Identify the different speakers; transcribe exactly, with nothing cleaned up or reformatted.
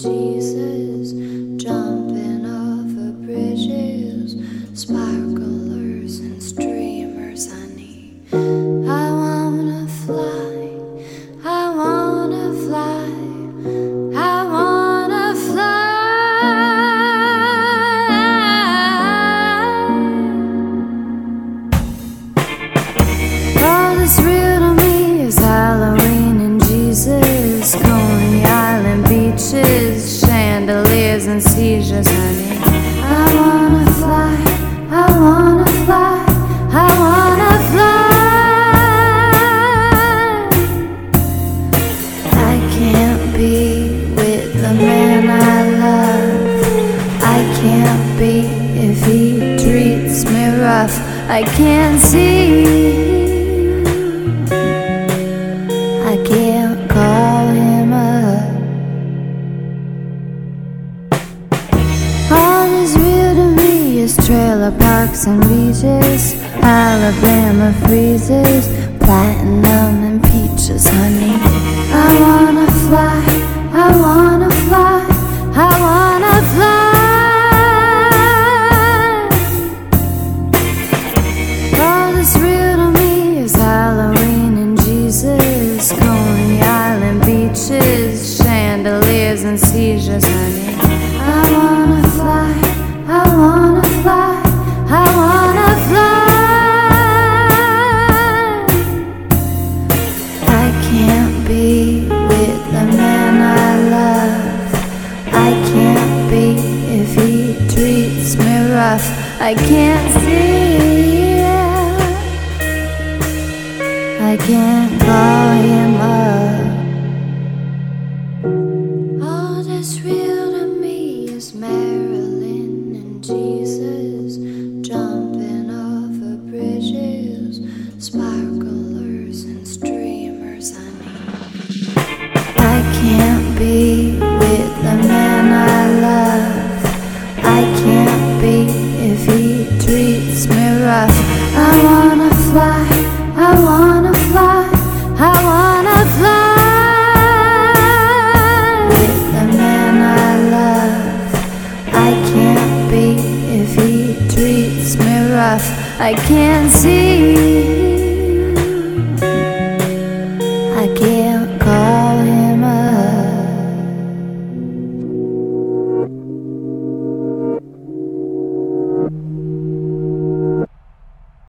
Speaker 1: Jesus, jumping over bridges, sparklers and streamers, honey. I wanna fly, I wanna fly, I wanna fly. All that's real to me is Halloween and Jesus, Coney Island beaches, chandeliers and seizures, honey. I wanna fly, I wanna fly, I wanna fly. I can't be with the man I love. I can't be if he treats me rough. I can't see, I can't call him up. All that's real to me is trailer parks and beaches, Alabama freezes, platinum and peaches, honey. I wanna fly, I wanna fly, I wanna fly. All that's real to me is Halloween and Jesus, Coney Island beaches, chandeliers and seizures, honey. I wanna fly, I wanna fly, I wanna fly. I can't be with the man I love. I can't be if he treats me rough. I can't see, I can't call him up. All that's real to me is Marilyn and Jesus, jumping over bridges, sparklers and streamers, honey. I can't be with the man I love. I can't be if he treats me rough. I wanna fly, I wanna fly, I wanna fly. With the man I love, I can't be if he treats me rough. I can't see,